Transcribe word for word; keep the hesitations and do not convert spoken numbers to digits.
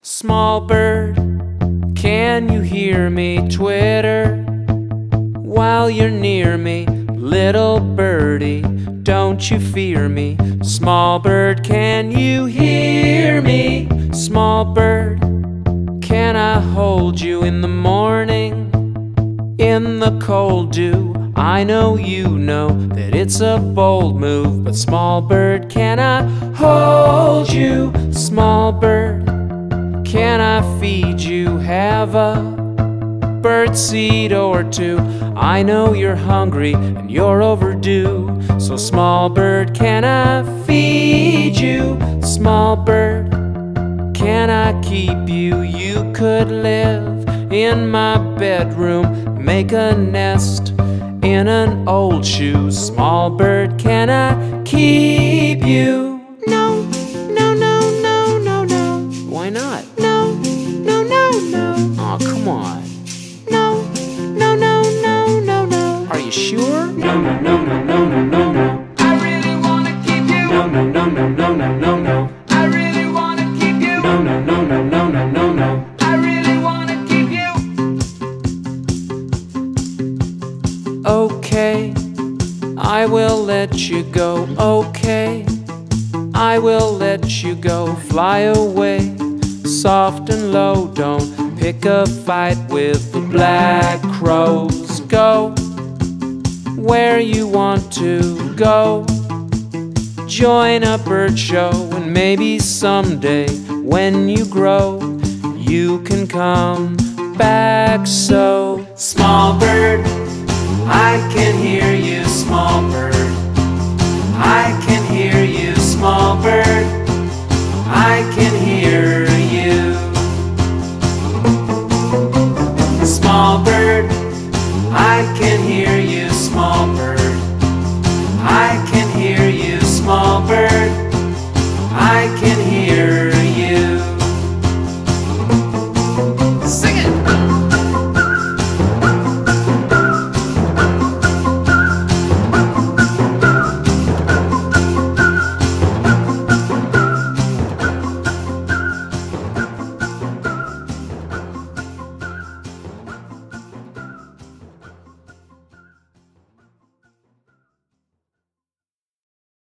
Small bird, can you hear me twitter while you're near me? Little birdie, don't you fear me? Small bird, can you hear me? Small bird, can I hold you in the morning, in the cold dew? I know you know that it's a bold move, but small bird, can I hold you? Small bird, can I feed you? Have a birdseed or two. I know you're hungry and you're overdue. So small bird, can I feed you? Small bird, can I keep you? You could live in my bedroom, make a nest in an old shoe. Small bird, can I keep you? No, no, no, no, no, no. Why not? No, no, no, no. Aw, come on. No, no, no, no, no, no. Are you sure? No, no, no, no, no, no, no, no. I really wanna keep you. No, no, no, no, no, no, no, no. I really wanna keep you. No, no, no, no, no, no, no, no. I really wanna keep you. Okay, I will let you go. Okay, I will let you go. Fly away, soft and low. Don't pick a fight with the black crows. Go where you want to go. Join a bird show, and maybe someday when you grow, you can come back. So small bird, I can hear you, small bird.